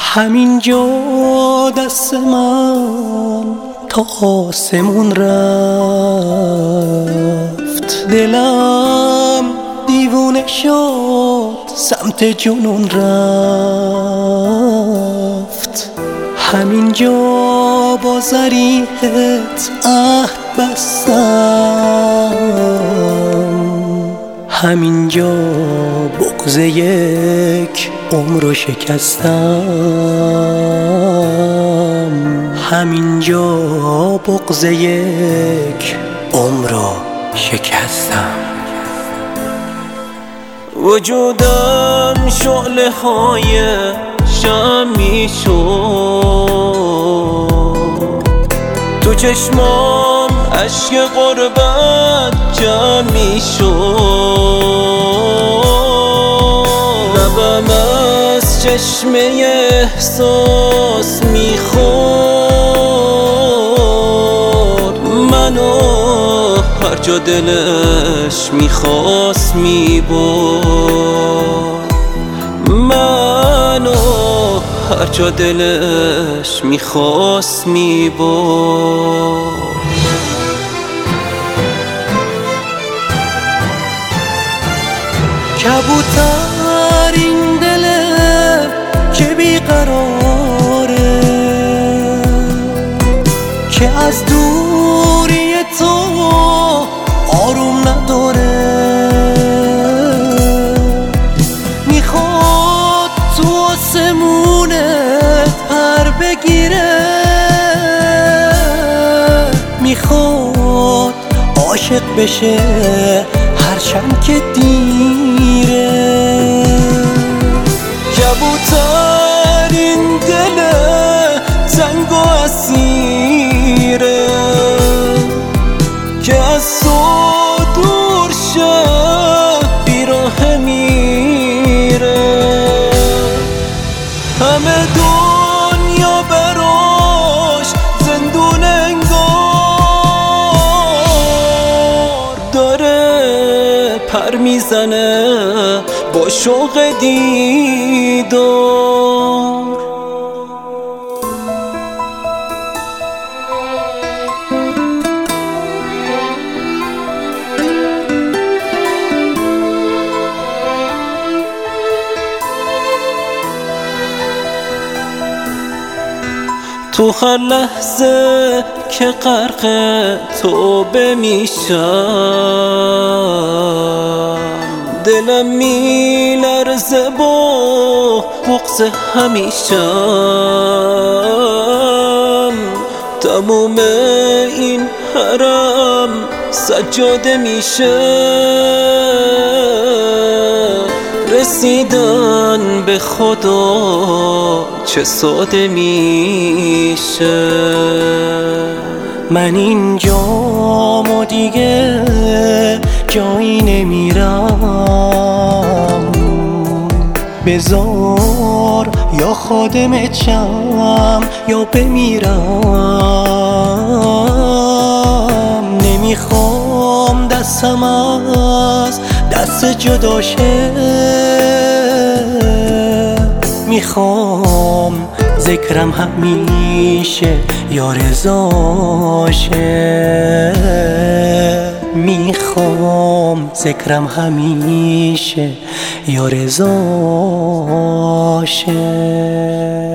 همینجا دست من تا آسمون رفت، دلم دیوونه شد سمت جنون رفت. همینجا با ضریحت عهد بستم، همینجا بغض یک عمرو شکستم، همینجا بغض یک عمرو شکستم. وجودم شعله های شمعی شد، تو چشمام اشک غربت جمعی شد. لبم از چشمه احساس میخورد، منو هر جا دلش میخواست میبرد، منو هر جا دلش میخواست میبرد. کبوتر این دله که بیقراره، که از دوری تو آروم نداره، میخواد تو آسمونت پر بگیره، میخواد عاشق بشه هرچند که دیره. کبوتر این دل تنگ و اسیره، که از تو دور شه بیراه میره. همه دنیا براش زندون انگار، داره پر میزنه با شوق دیدار. تو هر لحظه که غرق توبه میشم، دلم میلرزه با بغض همیشم. تموم این حرم سجاده میشه، رسیدن به خدا چه ساده میشه. من اینجام و دیگه جایی نمیرم، بذار یا خادمت شم یا بمیرم. نمیخوام دستم از دست جدا شه، میخوام ذکرم همیشه یا رضاشه، میخوام ذکرم همیشه یا رضاشه.